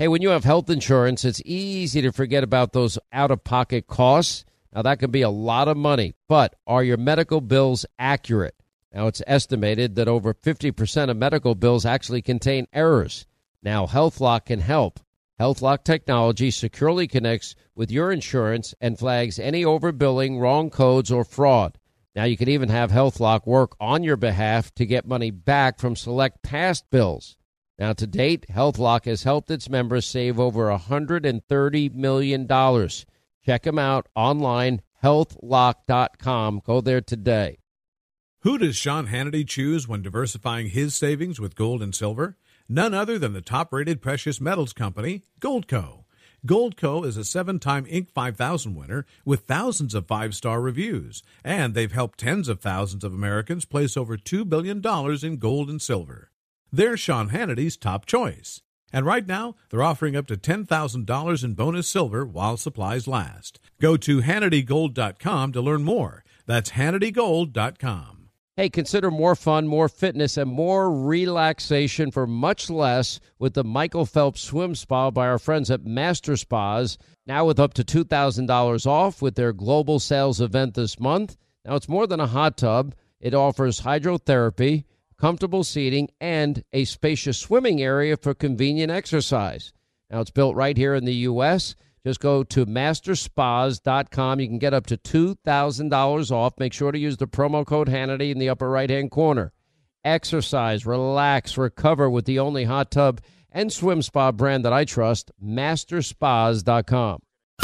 Hey, when you have health insurance, it's easy to forget about those out-of-pocket costs. Now, that can be a lot of money, but are your medical bills accurate? Now, it's estimated that over 50% of medical bills actually contain errors. Now, HealthLock can help. HealthLock technology securely connects with your insurance and flags any overbilling, wrong codes, or fraud. Now, you can even have HealthLock work on your behalf to get money back from select past bills. Now, to date, HealthLock has helped its members save over $130 million. Check them out online, healthlock.com. Go there today. Who does Sean Hannity choose when diversifying his savings with gold and silver? None other than the top-rated precious metals company, Goldco. Goldco is a 7-time Inc. 5000 winner with thousands of 5-star reviews, and they've helped tens of thousands of Americans place over $2 billion in gold and silver. They're Sean Hannity's top choice. And right now, they're offering up to $10,000 in bonus silver while supplies last. Go to HannityGold.com to learn more. That's HannityGold.com. Hey, consider more fun, more fitness, and more relaxation for much less with the Michael Phelps Swim Spa by our friends at Master Spas, now with up to $2,000 off with their global sales event this month. Now, it's more than a hot tub. It offers hydrotherapy, comfortable seating, and a spacious swimming area for convenient exercise. Now, it's built right here in the U.S. Just go to masterspas.com. You can get up to $2,000 off. Make sure to use the promo code Hannity in the upper right-hand corner. Exercise, relax, recover with the only hot tub and swim spa brand that I trust, masterspas.com.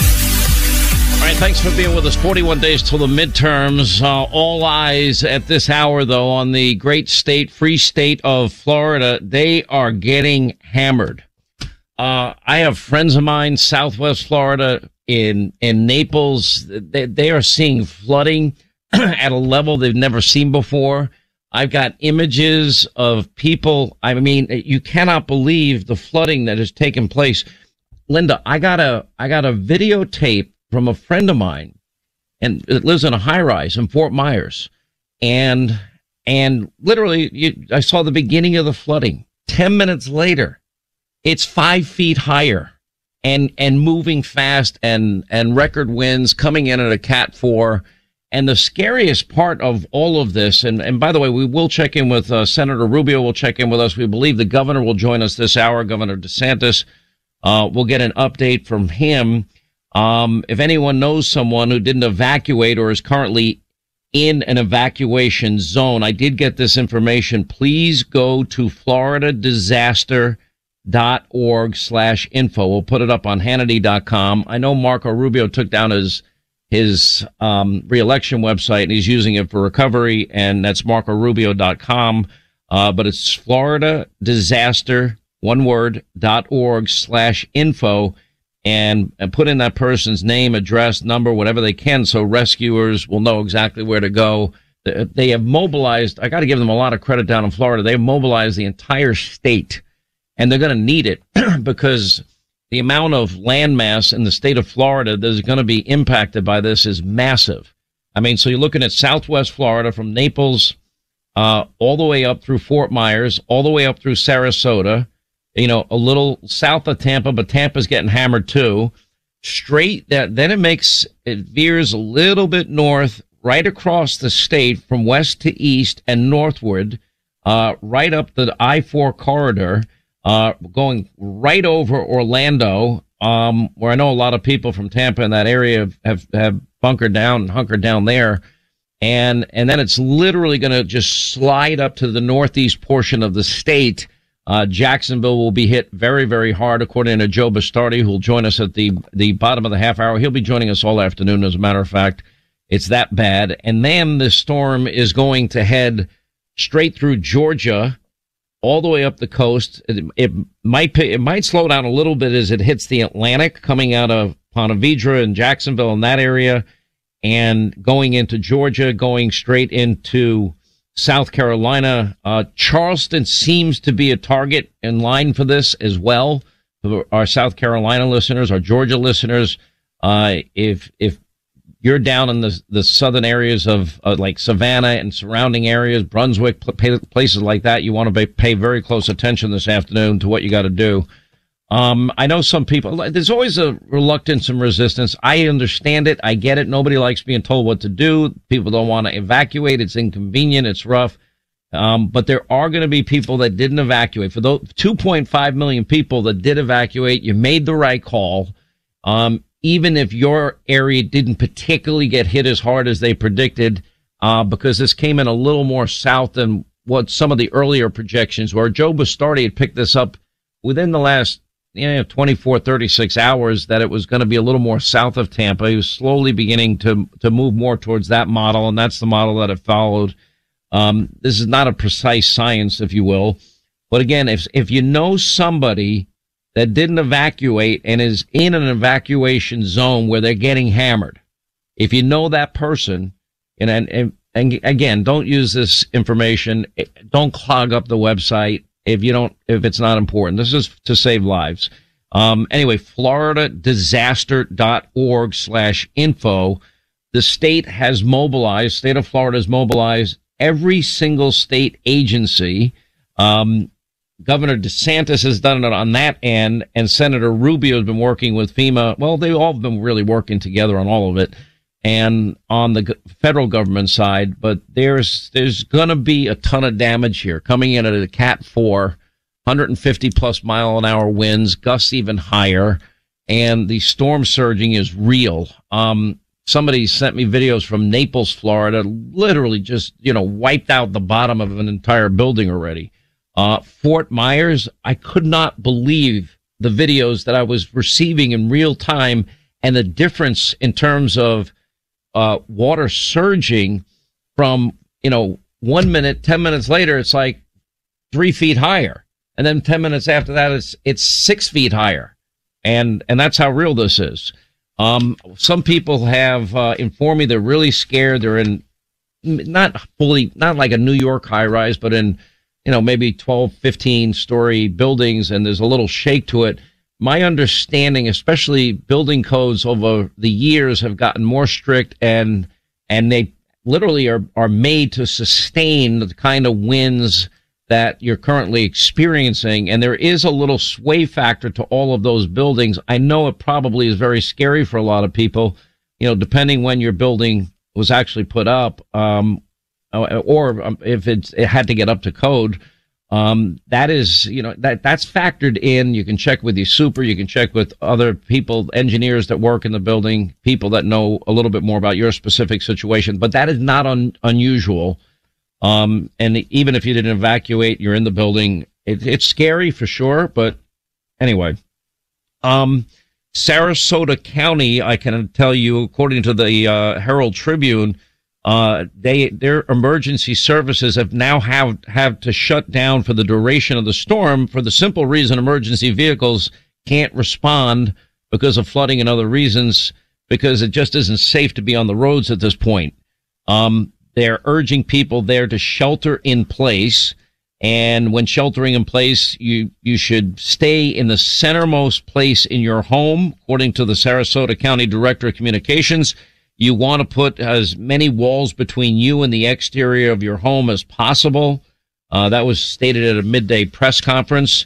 All right, thanks for being with us. 41 days till the midterms. All eyes at this hour, though, on the great state, free state of Florida. They are getting hammered. I have friends of mine, Southwest Florida, in Naples. They are seeing flooding at a level they've never seen before. I've got images of people. I mean, you cannot believe the flooding that has taken place. Linda, I got a videotape from a friend of mine, and it lives in a high-rise in Fort Myers, and literally, I saw the beginning of the flooding. 10 minutes later, it's 5 feet higher, and moving fast, and record winds coming in at a Cat 4. And the scariest part of all of this, and by the way, we will check in with Senator Rubio. Will check in with us. We believe the governor will join us this hour, Governor DeSantis. We'll get an update from him. If anyone knows someone who didn't evacuate or is currently in an evacuation zone, I did get this information. Please go to floridadisaster.org/info. We'll put it up on Hannity.com. I know Marco Rubio took down his re-election website, and he's using it for recovery, and that's marcorubio.com. But it's floridadisaster, one word, .org/info. And put in that person's name, address, number, whatever they can, so rescuers will know exactly where to go. They have mobilized. I got to give them a lot of credit down in Florida. They've mobilized the entire state, and they're going to need it because the amount of landmass in the state of Florida that is going to be impacted by this is massive. I mean, so you're looking at Southwest Florida from Naples all the way up through Fort Myers, all the way up through Sarasota, you know, a little south of Tampa, but Tampa's getting hammered too. Straight that, then it veers a little bit north, right across the state from west to east and northward, right up the I-4 corridor, going right over Orlando, where I know a lot of people from Tampa in that area have bunkered down and hunkered down there. And then it's literally going to just slide up to the northeast portion of the state. Jacksonville will be hit very, very hard, according to Joe Bastardi, who will join us at the bottom of the half hour. He'll be joining us all afternoon, as a matter of fact. It's that bad. And then the storm is going to head straight through Georgia, all the way up the coast. It might slow down a little bit as it hits the Atlantic, coming out of Ponte Vedra and Jacksonville in that area, and going into Georgia, going straight into South Carolina. Charleston seems to be a target in line for this as well. For our South Carolina listeners, our Georgia listeners, if you're down in the southern areas of like Savannah and surrounding areas, Brunswick, places like that, you want to pay very close attention this afternoon to what you got to do. I know some people, there's always a reluctance and resistance. I understand it. I get it. Nobody likes being told what to do. People don't want to evacuate. It's inconvenient. It's rough. But there are going to be people that didn't evacuate. For those 2.5 million people that did evacuate, you made the right call. Even if your area didn't particularly get hit as hard as they predicted, because this came in a little more south than what some of the earlier projections were. Joe Bastardi had picked this up within the last 24, 36 hours that it was going to be a little more south of Tampa. He was slowly beginning to move more towards that model, and that's the model that it followed. This is not a precise science, if you will. But again, if you know somebody that didn't evacuate and is in an evacuation zone where they're getting hammered, if you know that person, and again, don't use this information, don't clog up the website if it's not important. This is to save lives. Anyway, floridadisaster.org/info. The state of Florida has mobilized every single state agency. Governor DeSantis has done it on that end, and Senator Rubio has been working with FEMA. Well, they've all been really working together on all of it, and on the federal government side. But there's going to be a ton of damage here, coming in at a Cat 4, 150 plus mile an hour winds, gusts even higher, and the storm surging is real. Somebody sent me videos from Naples, Florida, literally just, wiped out the bottom of an entire building already. Fort Myers, I could not believe the videos that I was receiving in real time and the difference in terms of water surging from, 1 minute, 10 minutes later, it's like 3 feet higher. And then 10 minutes after that, it's 6 feet higher. And that's how real this is. Some people have informed me they're really scared. They're in not like a New York high rise, but in, maybe 12, 15 story buildings, and there's a little shake to it. My understanding, especially building codes over the years, have gotten more strict, and they literally are made to sustain the kind of winds that you're currently experiencing. And there is a little sway factor to all of those buildings. I know it probably is very scary for a lot of people, depending when your building was actually put up, or if it had to get up to code. That is, that's factored in. You can check with your super, you can check with other people, engineers that work in the building, people that know a little bit more about your specific situation, but that is not unusual. And even if you didn't evacuate, you're in the building. It's scary for sure, but anyway. Sarasota County, I can tell you, according to the Herald Tribune, their emergency services have now have to shut down for the duration of the storm for the simple reason emergency vehicles can't respond because of flooding and other reasons, because it just isn't safe to be on the roads at this point. They're urging people there to shelter in place. And when sheltering in place, you should stay in the centermost place in your home, according to the Sarasota County Director of Communications. You want to put as many walls between you and the exterior of your home as possible. That was stated at a midday press conference.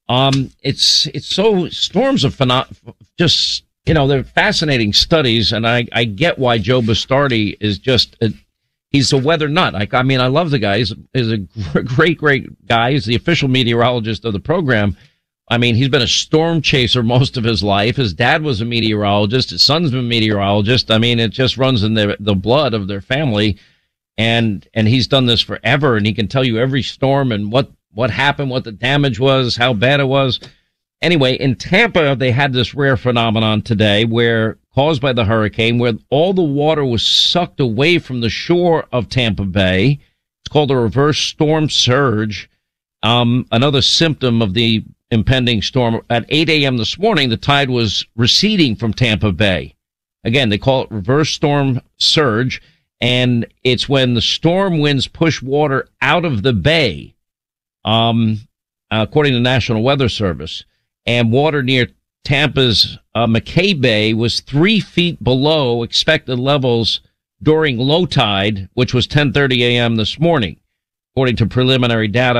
Storms are just, they're fascinating studies, and I get why Joe Bastardi is just he's a weather nut. I love the guy. He's a great guy. He's the official meteorologist of the program. He's been a storm chaser most of his life. His dad was a meteorologist. His son's been a meteorologist. It just runs in the blood of their family. And he's done this forever. And he can tell you every storm and what happened, what the damage was, how bad it was. Anyway, in Tampa, they had this rare phenomenon today caused by the hurricane, where all the water was sucked away from the shore of Tampa Bay. It's called a reverse storm surge. Another symptom of the impending storm. At 8 a.m. this morning, the tide was receding from Tampa Bay. Again, they call it reverse storm surge, and it's when the storm winds push water out of the bay, according to the National Weather Service. And water near Tampa's McKay Bay was 3 feet below expected levels during low tide, which was 10:30 a.m. this morning, according to preliminary data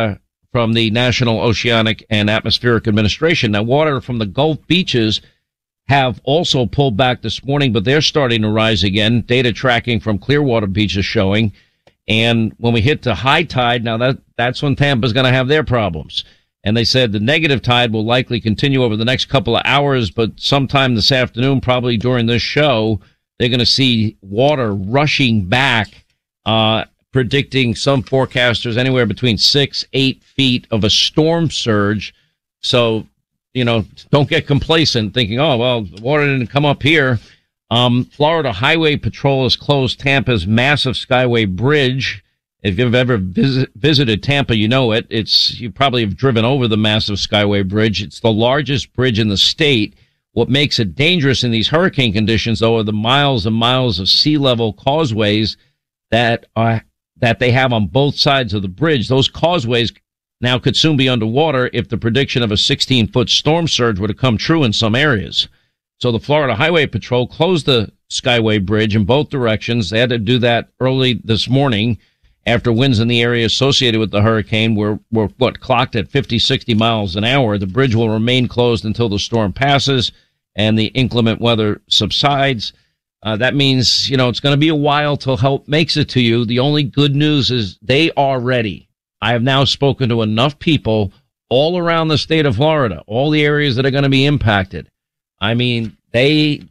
from the National Oceanic and Atmospheric Administration. Now, water from the Gulf beaches have also pulled back this morning, but they're starting to rise again. Data tracking from Clearwater Beach is showing. And when we hit to high tide, now that's when Tampa's going to have their problems. And they said the negative tide will likely continue over the next couple of hours, but sometime this afternoon, probably during this show, they're going to see water rushing back, predicting some forecasters anywhere between 6-8 feet of a storm surge. So, don't get complacent thinking, oh, well, the water didn't come up here. Florida Highway Patrol has closed Tampa's massive Skyway Bridge. If you've ever visited Tampa, you know it. You probably have driven over the massive Skyway Bridge. It's the largest bridge in the state. What makes it dangerous in these hurricane conditions, though, are the miles and miles of sea level causeways that they have on both sides of the bridge. Those causeways now could soon be underwater if the prediction of a 16-foot storm surge were to come true in some areas. So the Florida Highway Patrol closed the Skyway Bridge in both directions. They had to do that early this morning after winds in the area associated with the hurricane were clocked at 50, 60 miles an hour. The bridge will remain closed until the storm passes and the inclement weather subsides. That means, it's going to be a while till help makes it to you. The only good news is they are ready. I have now spoken to enough people all around the state of Florida, all the areas that are going to be impacted. I mean, they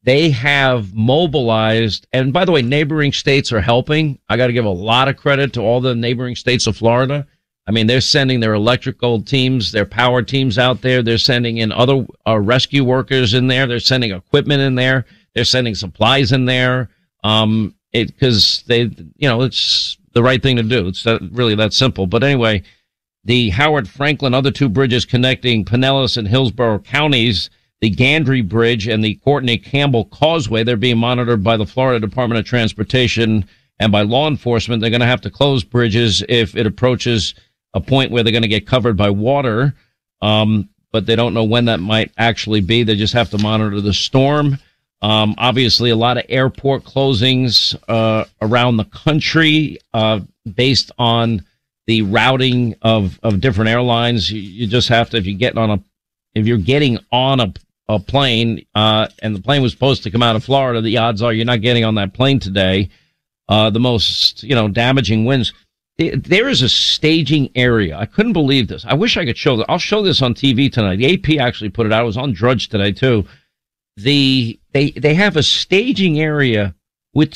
have mobilized, and by the way, neighboring states are helping. I got to give a lot of credit to all the neighboring states of Florida. I mean, they're sending their electrical teams, their power teams out there. They're sending in other rescue workers in there. They're sending equipment in there. They're sending supplies in there. Because it's the right thing to do. It's really that simple. But anyway, the Howard Franklin, other two bridges connecting Pinellas and Hillsborough counties, the Gandry Bridge and the Courtney Campbell Causeway, they're being monitored by the Florida Department of Transportation and by law enforcement. They're going to have to close bridges if it approaches a point where they're going to get covered by water. But they don't know when that might actually be. They just have to monitor the storm. Obviously, a lot of airport closings around the country based on the routing of different airlines. You just have to, if you're getting on a plane and the plane was supposed to come out of Florida, the odds are you're not getting on that plane today. The most damaging winds. There is a staging area. I couldn't believe this. I wish I could show that. I'll show this on TV tonight. The AP actually put it out. I was on Drudge today too. They have a staging area with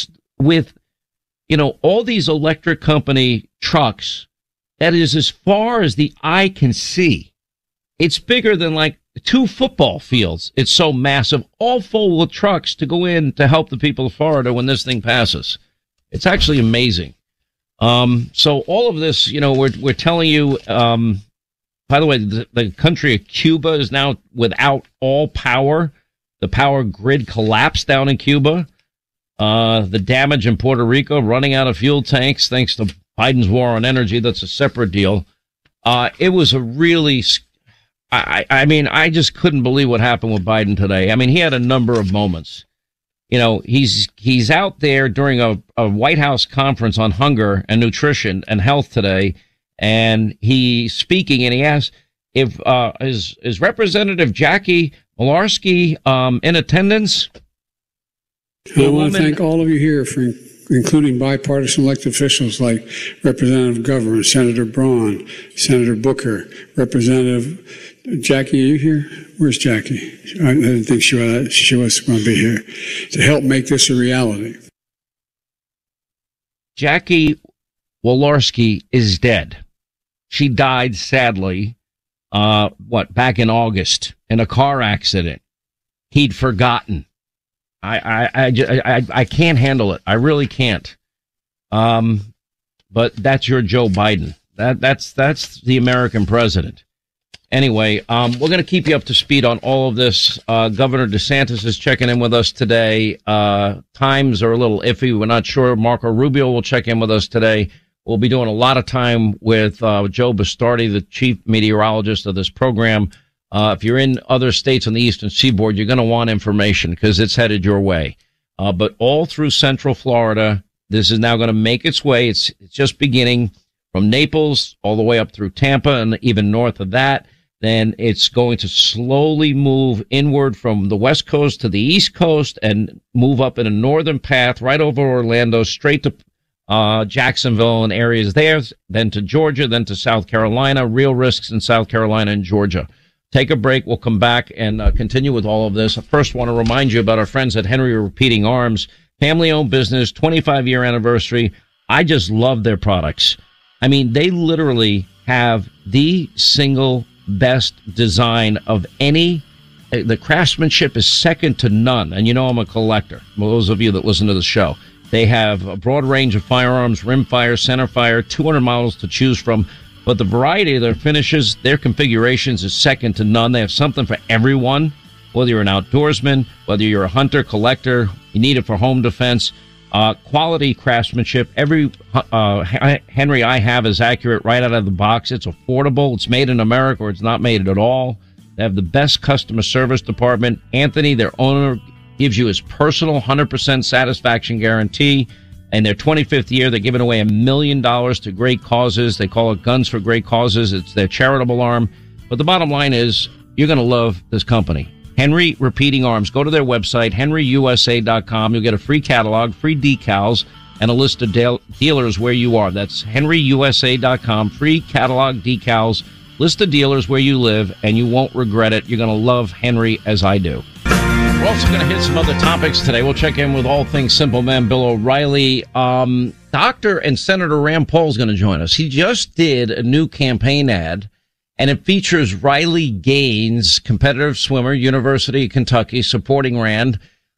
all these electric company trucks that is as far as the eye can see. It's bigger than like 2 football fields. It's so massive, all full of trucks to go in to help the people of Florida when this thing passes. It's actually amazing. So all of this, we're telling you, by the way, the country of Cuba is now without all power. The power grid collapsed down in Cuba. The damage in Puerto Rico, running out of fuel tanks thanks to Biden's war on energy. That's a separate deal. It was a really, I just couldn't believe what happened with Biden today. I mean, he had a number of moments. He's out there during a White House conference on hunger and nutrition and health today, and he's speaking, and he asked if is Representative Jackie Walorski in attendance. I want to thank all of you here for including bipartisan elected officials like Representative Governor, Senator Braun, Senator Booker, Representative Jackie. Are you here? Where's Jackie? I didn't think she was going to be here to help make this a reality. Jackie Walorski is dead. She died sadly. Back in August in a car accident. He'd forgotten. I can't handle it. I really can't. But that's your Joe Biden. That's the American president. Anyway, we're going to keep you up to speed on all of this. Governor DeSantis is checking in with us today. Times are a little iffy. We're not sure. Marco Rubio will check in with us today. We'll be doing a lot of time with Joe Bastardi, the chief meteorologist of this program. If you're in other states on the Eastern Seaboard, you're going to want information because it's headed your way. But all through Central Florida, this is now going to make its way. It's just beginning. from Naples all the way up through Tampa and even north of that. Then it's going to slowly move inward from the West Coast to the East Coast and move up in a northern path right over Orlando, straight to Jacksonville and areas there, then to Georgia, then to South Carolina. Real risks in South Carolina and Georgia. Take a break. We'll come back and continue with all of this. I first want to remind you about our friends at Henry Repeating Arms, family-owned business, 25-year anniversary. I just love their products. I mean, they literally have the single best design of any. The craftsmanship is second to none. And you know I'm a collector. Well, those of you that listen to the show. They have a broad range of firearms, rimfire, centerfire, 200 models to choose from. But the variety of their finishes, their configurations is second to none. They have something for everyone, whether you're an outdoorsman, whether you're a hunter, collector, you need it for home defense. Quality craftsmanship. Every Henry I have is accurate right out of the box. It's affordable. It's made in America or it's not made at all. They have the best customer service department. Anthony, their owner, gives you his personal 100% satisfaction guarantee. In their 25th year, they're giving away $1 million to great causes. They call it Guns for Great Causes. It's their charitable arm. But the bottom line is, you're going to love this company. Henry Repeating Arms. Go to their website, henryusa.com. You'll get a free catalog, free decals, and a list of dealers where you are. That's henryusa.com. Free catalog, decals, list of dealers where you live, and you won't regret it. You're going to love Henry as I do. We're also going to hit some other topics today. We'll check in with all things Simple Man Bill O'Reilly. Dr. and Senator Rand Paul is going to join us. He just did a new campaign ad, and it features Riley Gaines, competitive swimmer, University of Kentucky, supporting Rand.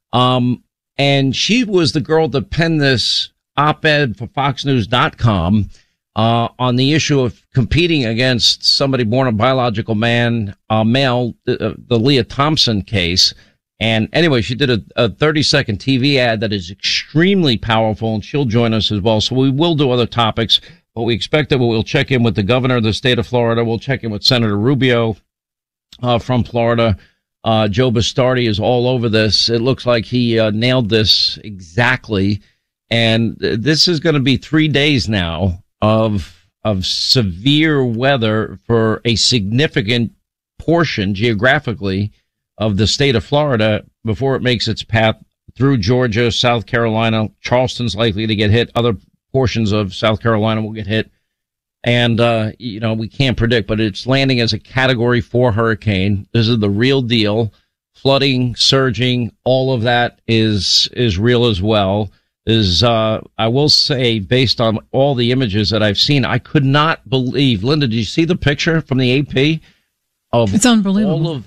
And she was the girl that penned this op-ed for FoxNews.com on the issue of competing against somebody born a biological male, the Leah Thompson case. And anyway, she did a 30-second TV ad that is extremely powerful, and she'll join us as well. So we will do other topics, but we expect that we'll check in with the governor of the state of Florida. We'll check in with Senator Rubio from Florida. Joe Bastardi is all over this. It looks like he nailed this exactly. And this is going to be 3 days now of severe weather for a significant portion geographically of the state of Florida before it makes its path through Georgia, South Carolina. Charleston's likely to get hit. Other portions of South Carolina will get hit. And, we can't predict, but it's landing as a Category 4 hurricane. This is the real deal. Flooding, surging, all of that is real as well. I will say, based on all the images that I've seen, I could not believe. Linda, did you see the picture from the AP? It's unbelievable.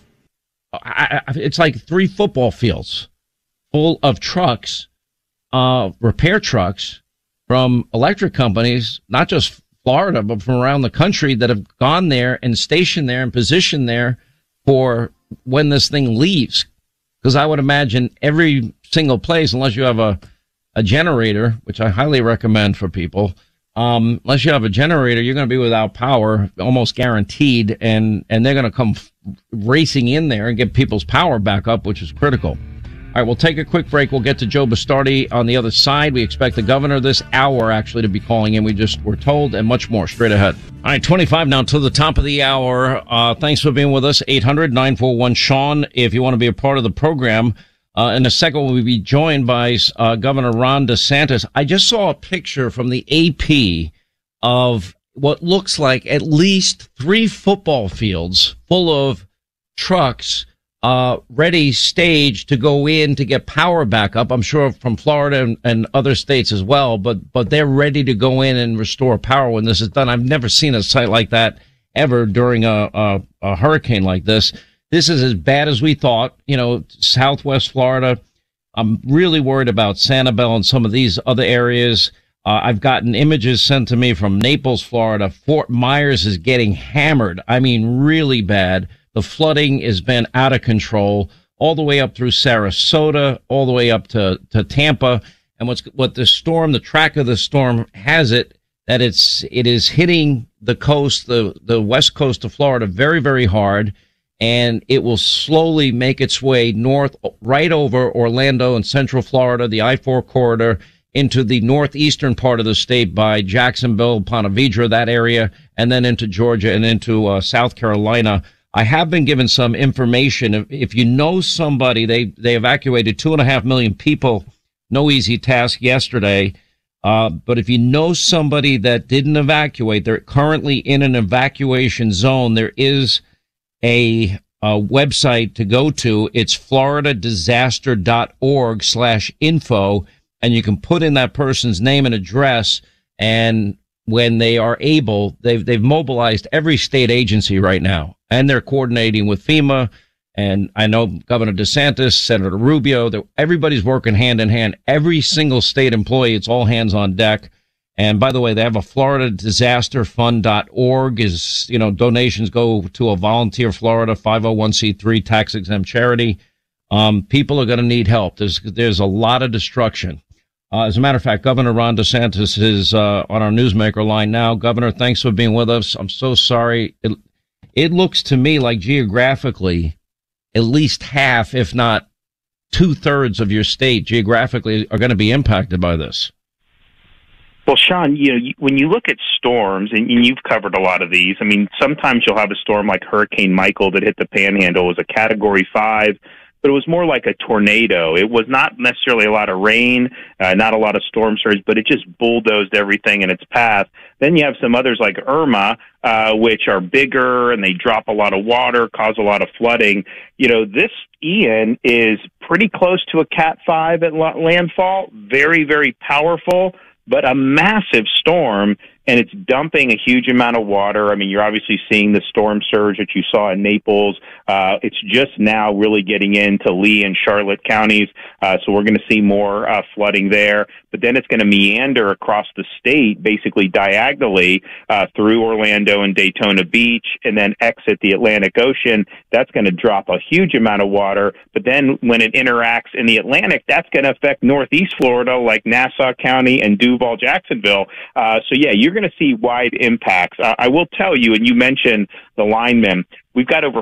It's like 3 football fields full of trucks, repair trucks from electric companies, not just Florida, but from around the country that have gone there and stationed there and positioned there for when this thing leaves. Because I would imagine every single place, unless you have a generator, which I highly recommend for people, unless you have a generator, you're going to be without power, almost guaranteed, and they're going to come racing in there and get people's power back up, which is critical. All right, we'll take a quick break. We'll get to Joe Bastardi on the other side. We expect the governor this hour actually to be calling in. We just were told, and much more straight ahead. All right, 25 now to the top of the hour. Thanks for being with us. 800-941-SEAN if you want to be a part of the program. In a second, we'll be joined by Governor Ron DeSantis. I just saw a picture from the AP of what looks like at least 3 football fields full of trucks ready, staged to go in to get power back up. I'm sure from Florida and other states as well, but they're ready to go in and restore power when this is done. I've never seen a site like that ever during a hurricane like this. This is as bad as we thought. Southwest Florida. I'm really worried about Sanibel and some of these other areas. I've gotten images sent to me from Naples, Florida. Fort Myers is getting hammered. I mean, really bad. The flooding has been out of control all the way up through Sarasota, all the way up to Tampa. And what the storm, the track of the storm has it, that it is hitting the coast, the west coast of Florida very, very hard. And it will slowly make its way north, right over Orlando and Central Florida, the I-4 corridor. into the northeastern part of the state by Jacksonville, Ponte Vedra, that area, and then into Georgia and into South Carolina. I have been given some information. If you know somebody, they evacuated 2.5 million people. No easy task yesterday. But if you know somebody that didn't evacuate, they're currently in an evacuation zone, there is a website to go to. It's floridadisaster.org/info, and you can put in that person's name and address. And when they are able, they've mobilized every state agency right now, and they're coordinating with FEMA. And I know Governor DeSantis, Senator Rubio, everybody's working hand in hand. Every single state employee, it's all hands on deck. And by the way, they have a floridadisasterfund.org is, donations go to a Volunteer Florida 501c3 tax exempt charity. People are going to need help. There's a lot of destruction. As a matter of fact, Governor Ron DeSantis is on our Newsmaker line now. Governor, thanks for being with us. I'm so sorry. It looks to me like geographically, at least half, if not 2/3 of your state geographically are going to be impacted by this. Well, Sean, when you look at storms, and you've covered a lot of these, I mean, sometimes you'll have a storm like Hurricane Michael that hit the Panhandle. It was a Category 5, but it was more like a tornado. It was not necessarily a lot of rain, not a lot of storm surge, but it just bulldozed everything in its path. Then you have some others like Irma, which are bigger and they drop a lot of water, cause a lot of flooding. This Ian is pretty close to a Cat 5 at landfall, very, very powerful, but a massive storm, and it's dumping a huge amount of water. I mean, you're obviously seeing the storm surge that you saw in Naples. It's just now really getting into Lee and Charlotte counties, so we're going to see more flooding there. But then it's going to meander across the state, basically diagonally through Orlando and Daytona Beach, and then exit the Atlantic Ocean. That's going to drop a huge amount of water. But then when it interacts in the Atlantic, that's going to affect Northeast Florida, like Nassau County and Duval, Jacksonville. So yeah, you're going to see wide impacts. I will tell you, and you mentioned the linemen, we've got over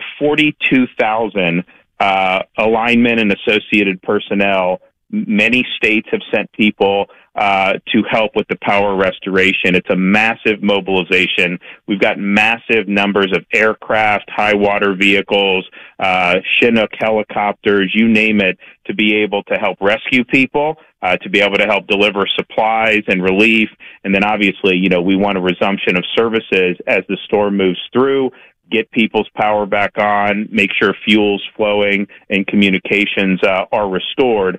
42,000 linemen and associated personnel. Many states have sent people to help with the power restoration. It's a massive mobilization. We've got massive numbers of aircraft, high water vehicles, Chinook helicopters, you name it, to be able to help rescue people, to be able to help deliver supplies and relief. And then obviously, we want a resumption of services as the storm moves through, get people's power back on, make sure fuel's flowing and communications are restored.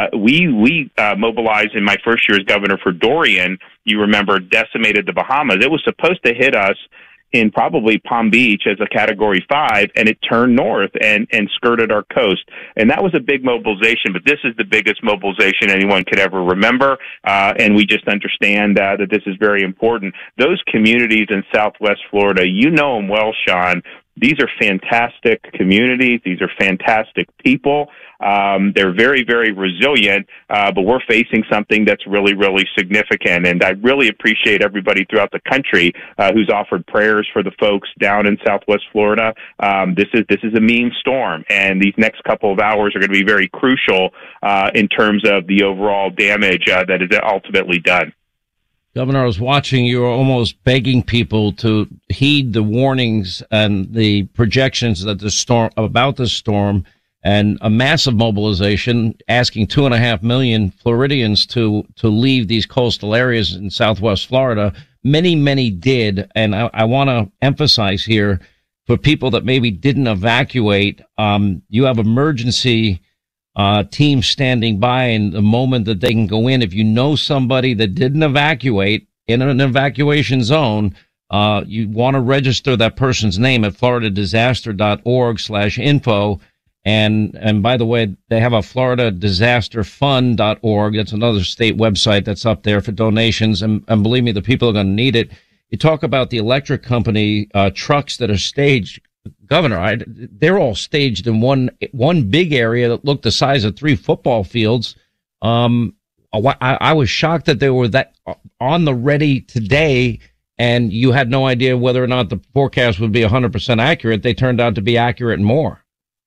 We mobilized in my first year as governor for Dorian. You remember, decimated the Bahamas. It was supposed to hit us in probably Palm Beach as a Category 5, and it turned north and skirted our coast. And that was a big mobilization, but this is the biggest mobilization anyone could ever remember, and we just understand that this is very important. Those communities in Southwest Florida, you know them well, Sean. These are fantastic communities. These are fantastic people. They're very, very resilient, but we're facing something that's really, really significant. And I really appreciate everybody throughout the country who's offered prayers for the folks down in Southwest Florida. This is a mean storm, and these next couple of hours are going to be very crucial in terms of the overall damage that is ultimately done. Governor, I was watching, you were almost begging people to heed the warnings and the projections that about the storm, and a massive mobilization asking 2.5 million Floridians to leave these coastal areas in Southwest Florida. Many, many did. And I want to emphasize here, for people that maybe didn't evacuate, you have emergency team standing by, and the moment that they can go in, if you know somebody that didn't evacuate in an evacuation zone, you want to register that person's name at floridadisaster.org/info. And by the way, they have a floridadisasterfund.org. That's another state website that's up there for donations. And believe me, the people are going to need it. You talk about the electric company trucks that are staged. Governor, they're all staged in one big area that looked the size of 3 football fields. I was shocked that they were that on the ready today, and you had no idea whether or not the forecast would be 100% accurate. They turned out to be accurate and more.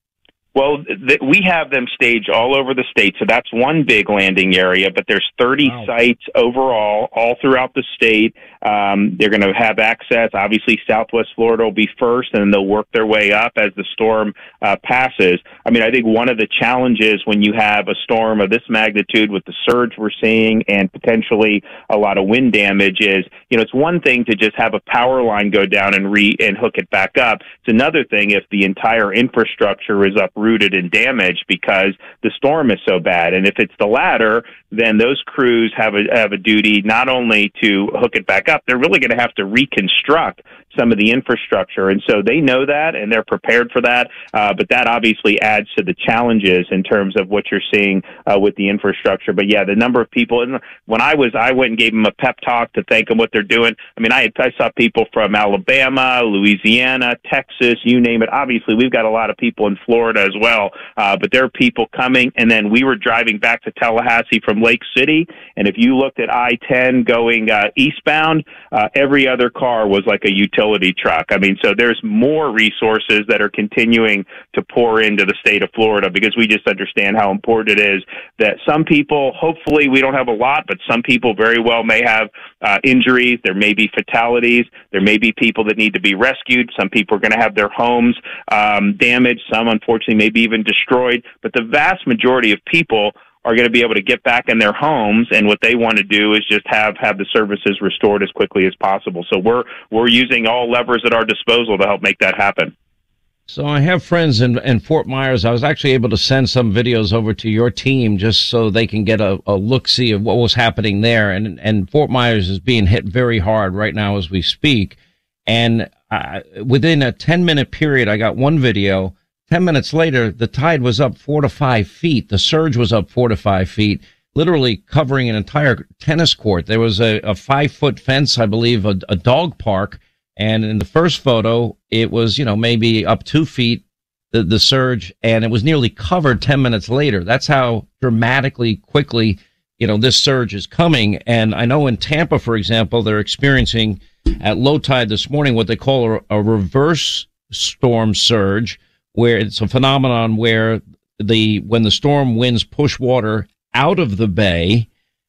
Well, we have them staged all over the state, so that's one big landing area, but there's 30 sites overall, all throughout the state. They're going to have access. Obviously, Southwest Florida will be first, and then they'll work their way up as the storm passes. I mean, I think one of the challenges when you have a storm of this magnitude with the surge we're seeing and potentially a lot of wind damage is, it's one thing to just have a power line go down and hook it back up. It's another thing if the entire infrastructure is uprooted and damaged because the storm is so bad. And if it's the latter, then those crews have a duty not only to hook it back up, they're really going to have to reconstruct some of the infrastructure. And so they know that and they're prepared for that. But that obviously adds to the challenges in terms of what you're seeing with the infrastructure. But yeah, the number of people, and when I went and gave them a pep talk to thank them what they're doing. I mean, I saw people from Alabama, Louisiana, Texas, you name it. Obviously, we've got a lot of people in Florida as well. But there are people coming. And then we were driving back to Tallahassee from Lake City. And if you looked at I-10 going eastbound, every other car was like a utility truck. I mean, so there's more resources that are continuing to pour into the state of Florida because we just understand how important it is that some people, hopefully we don't have a lot, but some people very well may have injuries. There may be fatalities. There may be people that need to be rescued. Some people are going to have their homes damaged. Some, unfortunately, may be even destroyed. But the vast majority of people are going to be able to get back in their homes, and what they want to do is just have the services restored as quickly as possible. So we're using all levers at our disposal to help make that happen. So I have friends in Fort Myers. I was actually able to send some videos over to your team just so they can get a look-see of what was happening there. And Fort Myers is being hit very hard right now as we speak. And within a 10-minute period, I got one video. 10 minutes later, the tide was up 4 to 5 feet. The surge was up 4 to 5 feet, literally covering an entire tennis court. There was a 5-foot fence, I believe, a dog park. And in the first photo, it was, maybe up 2 feet, the surge, and it was nearly covered 10 minutes later. That's how dramatically quickly, this surge is coming. And I know in Tampa, for example, they're experiencing at low tide this morning what they call a reverse storm surge, where it's a phenomenon where when the storm winds push water out of the bay,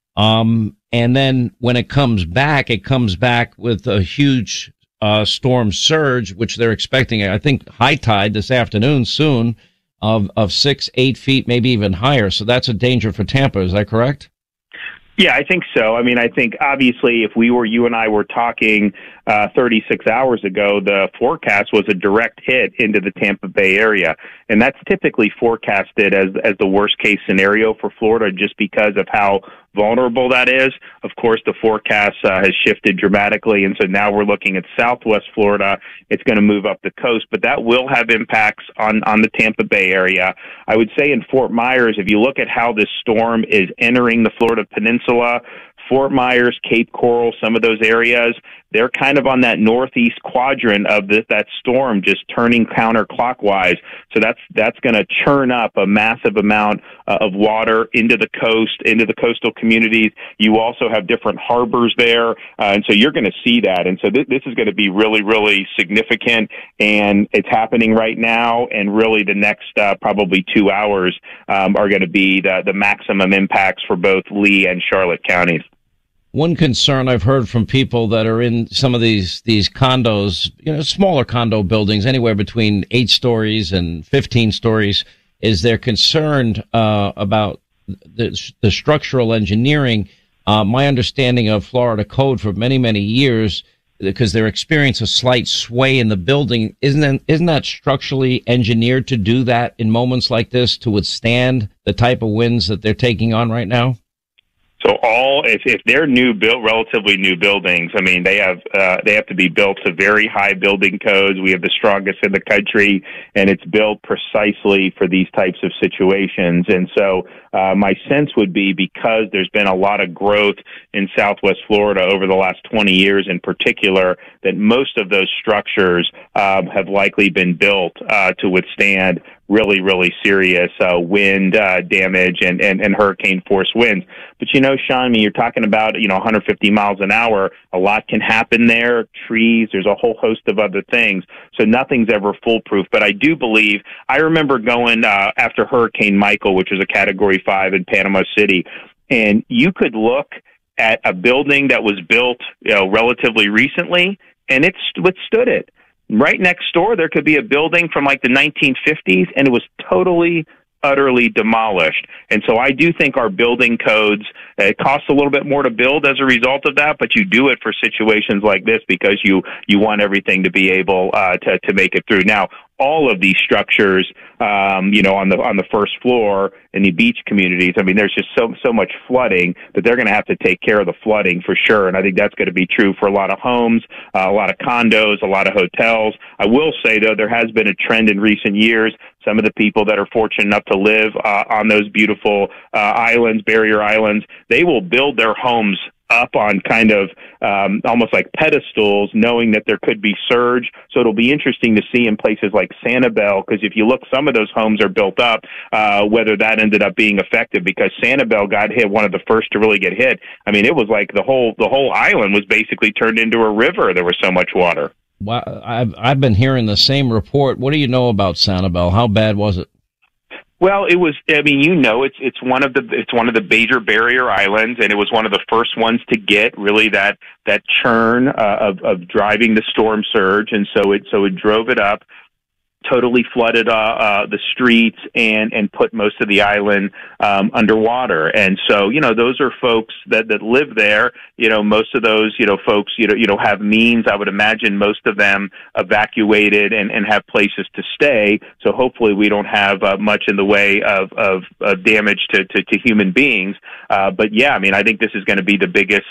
and then when it comes back with a huge storm surge, which they're expecting, I think, high tide this afternoon soon of 6-8 feet, maybe even higher. So that's a danger for Tampa. Is that correct? Yeah, I think so. I mean, I think obviously if you and I were talking 36 hours ago, the forecast was a direct hit into the Tampa Bay area. And that's typically forecasted as the worst case scenario for Florida just because of how vulnerable that is. Of course, the forecast has shifted dramatically, and so now we're looking at Southwest Florida. It's going to move up the coast, but that will have impacts on the Tampa Bay area. I would say in Fort Myers, if you look at how this storm is entering the Florida Peninsula, Fort Myers, Cape Coral, some of those areas, they're kind of on that northeast quadrant of that storm, just turning counterclockwise. So that's going to churn up a massive amount of water into the coast, into the coastal communities. You also have different harbors there, and so you're going to see that. And so this is going to be really, really significant, and it's happening right now. And really, the next probably 2 hours are going to be the maximum impacts for both Lee and Charlotte counties. One concern I've heard from people that are in some of these condos, smaller condo buildings, anywhere between 8 stories and 15 stories, is they're concerned about the structural engineering. My understanding of Florida code for many, many years, because they're experiencing a slight sway in the building, isn't that structurally engineered to do that in moments like this to withstand the type of winds that they're taking on right now? So if they're relatively new buildings, I mean, they have to be built to very high building codes. We have the strongest in the country, and it's built precisely for these types of situations. And so my sense would be, because there's been a lot of growth in Southwest Florida over the last 20 years in particular, that most of those structures have likely been built to withstand really, really serious wind damage and hurricane force winds. But, Sean, I mean, you're talking about, 150 miles an hour. A lot can happen there, trees, there's a whole host of other things. So nothing's ever foolproof. But I do believe, I remember going after Hurricane Michael, which was a Category 5 in Panama City, and you could look at a building that was built, relatively recently, and it withstood it. Right next door, there could be a building from like the 1950s, and it was totally, utterly demolished. And so I do think our building codes, it costs a little bit more to build as a result of that, but you do it for situations like this because you want everything to be able to make it through. Now, all of these structures, on the first floor in the beach communities, I mean, there's just so much flooding that they're going to have to take care of the flooding for sure. And I think that's going to be true for a lot of homes, a lot of condos, a lot of hotels. I will say, though, there has been a trend in recent years. Some of the people that are fortunate enough to live on those beautiful islands, barrier islands, they will build their homes up on kind of almost like pedestals, knowing that there could be surge. So it'll be interesting to see in places like Sanibel, because if you look, some of those homes are built up, whether that ended up being effective, because Sanibel got hit, one of the first to really get hit. I mean, it was like the whole island was basically turned into a river. There was so much water. Wow, I've been hearing the same report. What do you know about Sanibel? How bad was it? Well, it was. I mean, it's one of the major barrier islands, and it was one of the first ones to get really that churn of driving the storm surge, and so it drove it up, totally flooded the streets and put most of the island underwater. And so, those are folks that live there. Most of those, folks, have means. I would imagine most of them evacuated and have places to stay. So hopefully we don't have much in the way of damage to human beings. But yeah, I mean, I think this is going to be the biggest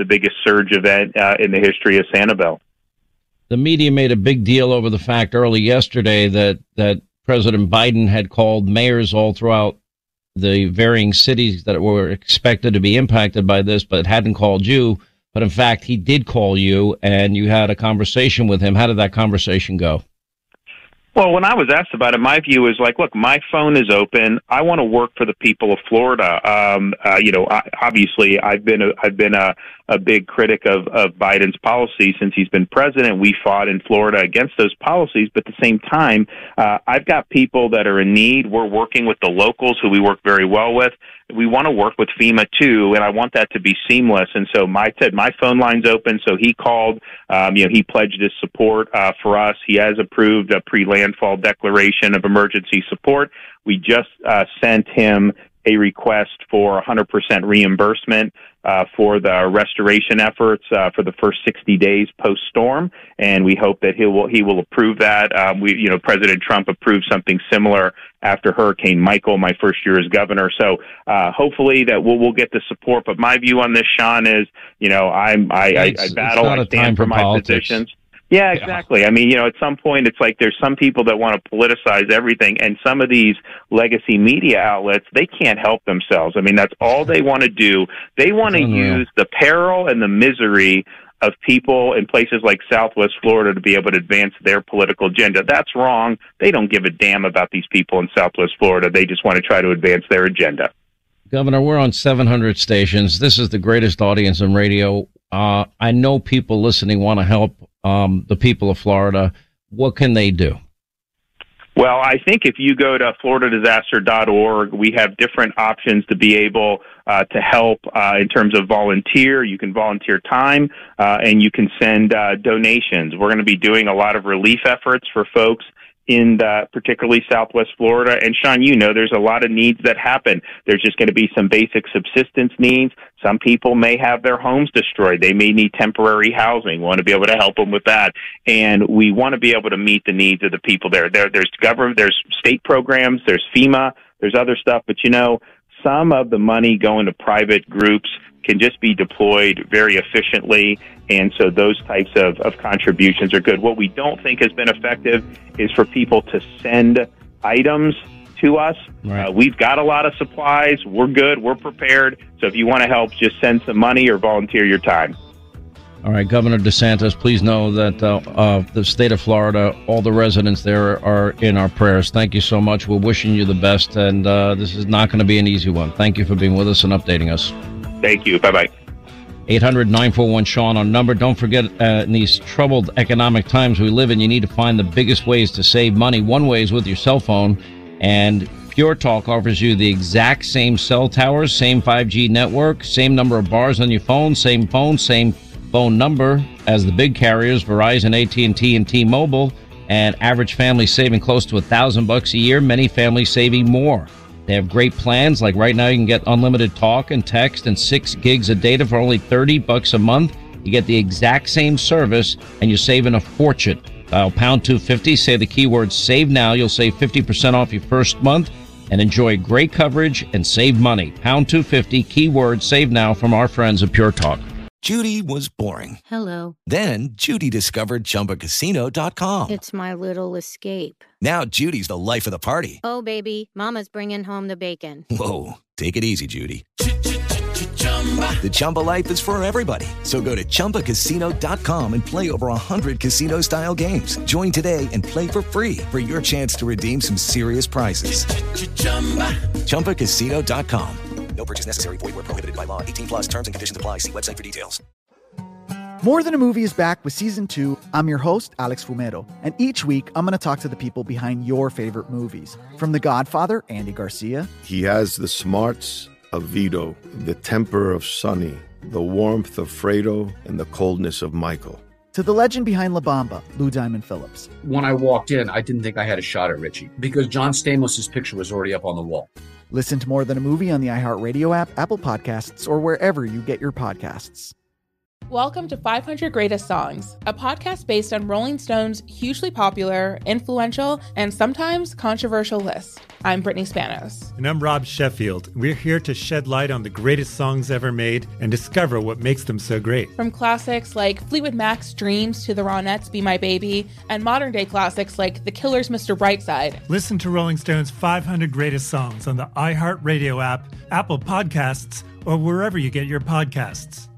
surge event in the history of Sanibel. The media made a big deal over the fact early yesterday that President Biden had called mayors all throughout the varying cities that were expected to be impacted by this, but hadn't called you. But in fact, he did call you, and you had a conversation with him. How did that conversation go? Well, when I was asked about it, my view is like, look, my phone is open. I want to work for the people of Florida. Obviously, I've been a big critic of Biden's policy since he's been president. We fought in Florida against those policies, but at the same time, I've got people that are in need. We're working with the locals who we work very well with. We want to work with FEMA too, and I want that to be seamless. And so my phone line's open. So he called. He pledged his support for us. He has approved a pre-landfall declaration of emergency support. We just sent him a request for 100% reimbursement for the restoration efforts for the first 60 days post-storm, and we hope that he will approve that. President Trump approved something similar after Hurricane Michael, my first year as governor. So hopefully that we'll get the support. But my view on this, Sean, is I battle, I stand for my positions. Yeah, exactly. I mean, at some point, it's like there's some people that want to politicize everything, and some of these legacy media outlets, they can't help themselves. I mean, that's all they want to do. They want to use the peril and the misery of people in places like Southwest Florida to be able to advance their political agenda. That's wrong. They don't give a damn about these people in Southwest Florida. They just want to try to advance their agenda. Governor, we're on 700 stations. This is the greatest audience in radio. I know people listening want to help the people of Florida. What can they do? Well, I think if you go to floridadisaster.org, we have different options to be able to help in terms of volunteer. You can volunteer time, and you can send donations. We're going to be doing a lot of relief efforts for folks in particularly Southwest Florida. And Sean, there's a lot of needs that happen. There's just going to be some basic subsistence needs. Some people may have their homes destroyed. They may need temporary housing. We want to be able to help them with that. And we want to be able to meet the needs of the people there. There's government, there's state programs, there's FEMA, there's other stuff. But some of the money going to private groups can just be deployed very efficiently, and so those types of contributions are good. What we don't think has been effective is for people to send items to us. Right. We've got a lot of supplies. We're good. We're prepared. So if you want to help, just send some money or volunteer your time. All right, Governor DeSantis, please know that the state of Florida, all the residents there are in our prayers. Thank you so much. We're wishing you the best, and this is not going to be an easy one. Thank you for being with us and updating us. Thank you. Bye-bye. 800-941-SEAN, our number. Don't forget, in these troubled economic times we live in, you need to find the biggest ways to save money. One way is with your cell phone, and Pure Talk offers you the exact same cell towers, same 5G network, same number of bars on your phone, same phone number as the big carriers, Verizon, AT&T, and T-Mobile, and average family saving close to $1,000 a year, many families saving more. They have great plans, like right now you can get unlimited talk and text and 6 gigs of data for only $30 a month. You get the exact same service, and you're saving a fortune. Dial pound 250, say the keyword save now. You'll save 50% off your first month and enjoy great coverage and save money. Pound 250, keyword save now from our friends at Pure Talk. Judy was boring. Hello. Then Judy discovered ChumbaCasino.com. It's my little escape. Now Judy's the life of the party. Oh, baby, mama's bringing home the bacon. Whoa, take it easy, Judy. The Chumba life is for everybody. So go to ChumbaCasino.com and play over 100 casino-style games. Join today and play for free for your chance to redeem some serious prizes. ChumbaCasino.com. No purchase necessary. Void where prohibited by law. 18 plus terms and conditions apply. See website for details. More Than a Movie is back with Season 2. I'm your host, Alex Fumero. And each week, I'm going to talk to the people behind your favorite movies. From The Godfather, Andy Garcia. He has the smarts of Vito, the temper of Sonny, the warmth of Fredo, and the coldness of Michael. To the legend behind La Bamba, Lou Diamond Phillips. When I walked in, I didn't think I had a shot at Richie because John Stamos' picture was already up on the wall. Listen to More Than a Movie on the iHeartRadio app, Apple Podcasts, or wherever you get your podcasts. Welcome to 500 Greatest Songs, a podcast based on Rolling Stone's hugely popular, influential, and sometimes controversial list. I'm Brittany Spanos. And I'm Rob Sheffield. We're here to shed light on the greatest songs ever made and discover what makes them so great. From classics like Fleetwood Mac's Dreams to the Ronettes' Be My Baby, and modern-day classics like The Killers' Mr. Brightside. Listen to Rolling Stone's 500 Greatest Songs on the iHeartRadio app, Apple Podcasts, or wherever you get your podcasts.